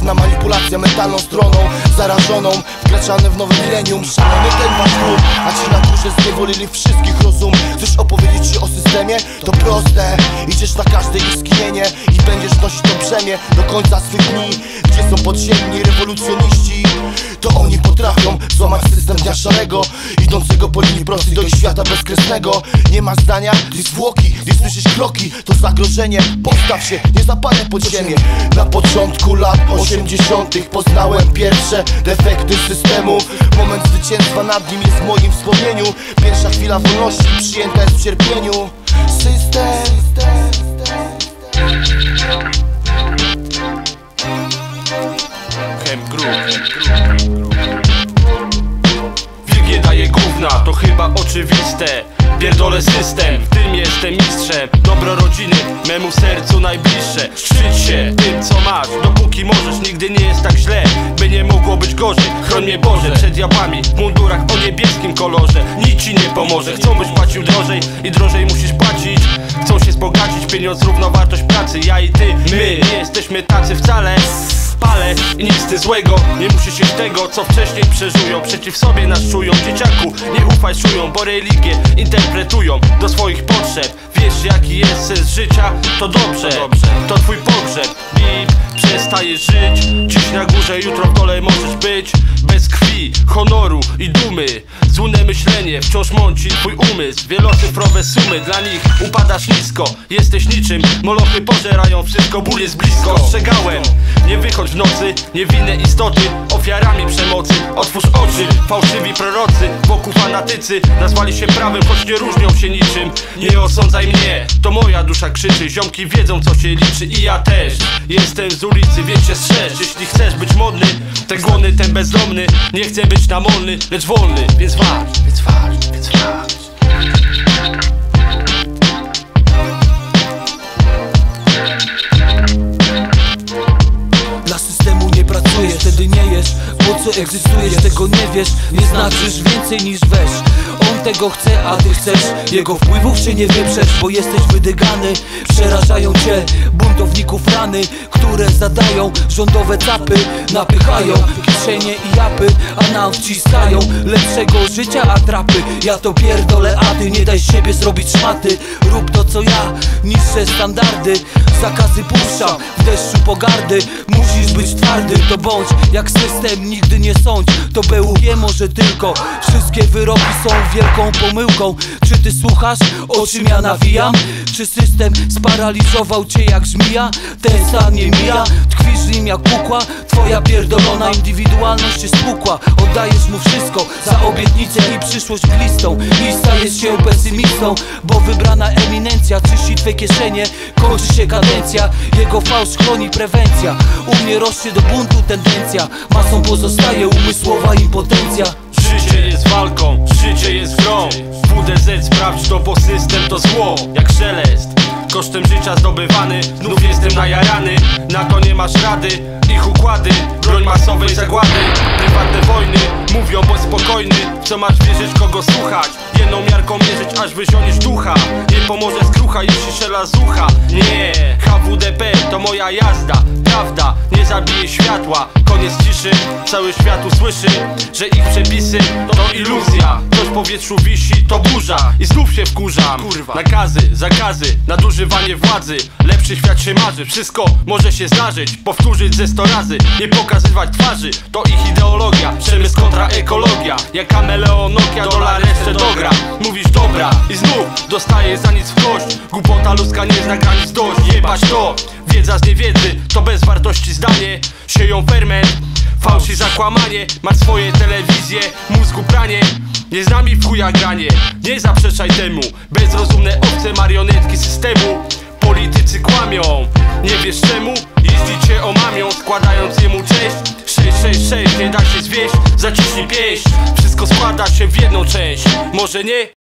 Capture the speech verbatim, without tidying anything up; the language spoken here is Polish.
Pewna manipulacja mentalną stroną zarażoną, wkraczane w nowe milenium. Szalony ten wasz klub, a ci na górze zniewolili wszystkich rozum. Chcesz opowiedzieć ci o systemie? To proste. Idziesz na każde ich skinienie i będziesz nosić to brzemię do końca swych dni. Gdzie są podziemni rewolucjoniści? To oni potrafią złamać system dnia szarego, idącego po linii prostej do ich świata bezkresnego. Nie ma zdania, gdy zwłoki, gdy słyszysz kroki, to zagrożenie. Postaw się, nie zapadaj pod ziemię. Na początku lat osiemdziesiątych poznałem pierwsze defekty systemu. Moment zwycięstwa nad nim jest w moim wspomnieniu. Pierwsza chwila wolności przyjęta jest w cierpieniu. System. Hemp Group. Wilgie daje gówna, to chyba oczywiste. Pierdolę system, w tym jestem mistrzem. Dobro rodziny, memu sercu najbliższe. Szczyć się tym co masz, dopóki możesz. Nigdy nie jest tak źle, by nie mogło być gorzej. Chroń mnie Boże przed diabłami w mundurach o niebieskim kolorze. Nic ci nie pomoże, chcą byś płacił drożej i drożej musisz płacić. Chcą się wzbogacić, pieniądz równowartość pracy. Ja i ty, my nie jesteśmy tacy wcale. Palę i nic ty złego, nie musisz jeść tego, co wcześniej przeżują. Przeciw sobie nas czują, dzieciaku, nie ufaj szują, bo religię interpretują do swoich potrzeb. Wiesz jaki jest sens życia? To dobrze, to twój pogrzeb. Bip, przestajesz żyć, dziś na górze, jutro w dole możesz być. Bez krwi, honoru i dumy, złudne myślenie wciąż mąci twój umysł. Wielocyfrowe sumy, dla nich upadasz nisko. Jesteś niczym, molochy pożerają wszystko, ból jest blisko. Ostrzegałem, nie wychodź w nocy, niewinne istoty ofiarami przemocy. Otwórz oczy, fałszywi prorocy wokół fanatycy nazwali się prawem, choć nie różnią się niczym. Nie osądzaj mnie, to moja dusza krzyczy. Ziomki wiedzą co się liczy i ja też jestem z ulicy, więc się strzeż. Jeśli chcesz być modny, ten głodny, ten bezdomny. Nie chcę być namolny, lecz wolny, więc walcz, więc walcz, więc walcz. Dla systemu nie pracujesz, wtedy nie jesz. Po co egzystujesz, tego nie wiesz. Nie znaczysz więcej niż weź. On tego chce, a ty chcesz jego wpływów się nie wyprzesz, bo jesteś wydygany. Przerażają cię buntowników rany, które zadają rządowe capy. Napychają kieszenie i japy, a nam wciskają lepszego życia atrapy. Ja to pierdolę, a ty nie daj siebie zrobić szmaty. Rób to co ja, niższe standardy. Zakazy puszczam w deszczu pogardy. Musisz być twardy, to bądź jak system, nigdy nie sądź. To B U G może tylko, wszystkie wyroki są wielką pomyłką. Czy ty słuchasz, o czym ja nawijam? Czy system sparaliżował cię jak żmija? Ten stan nie mija, tkwisz w nim jak kukła. Twoja pierdolona indywidualność jest spukła. Oddajesz mu wszystko za obietnicę i przyszłość glistą. I stajesz się pesymistą, bo wybrana eminencja czyści twe kieszenie. Kończy się kadencja, jego fałsz chroni prewencja. U mnie rośnie do buntu tendencja, masą pozostaje umysłowa impotencja. Życie jest walką, życie jest grą. W D Z sprawdź to, bo system to zło. Jak szelest, kosztem życia zdobywany. Znów jestem najarany, na to nie masz rady. Ich układy, broń masowej zagłady. Prywatne wojny, mówią bądź spokojny. W co masz wierzyć, kogo słuchać? Jedną miarką mierzyć, aż wyzioniesz ducha. Nie pomoże skrucha, jeśli strzela z ucha. Nie, H W D P to moja jazda. Prawda, nie zabije światła. Koniec ciszy, cały świat usłyszy, że ich przepisy to iluzja. Coś w powietrzu wisi, to burza. I znów się wkurzam. Kurwa. Nakazy, zakazy, nadużywanie władzy. Lepszy świat się marzy, wszystko może się zdarzyć. Powtórzyć ze sto razy, nie pokazywać twarzy. To ich ideologia, przemysł kontra ekologia. Jak kameleon Nokia, dolar jeszcze dogra. Mówisz dobra i znów dostaję za nic w kość. Głupota ludzka nie zna granic, dość, jebać to. Wiedza z niewiedzy, to bez wartości zdanie. Sieją ferment, fałsz i zakłamanie. Masz swoje telewizje, mózgu pranie. Nie z nami w chuja granie, nie zaprzeczaj temu. Bezrozumne obce marionetki systemu. Politycy kłamią, nie wiesz czemu? Jeździ cię omamią, składając jemu cześć. Sześć, sześć, sześć, nie da się zwieść, zaciśnij pieśń. Wszystko składa się w jedną część, może nie?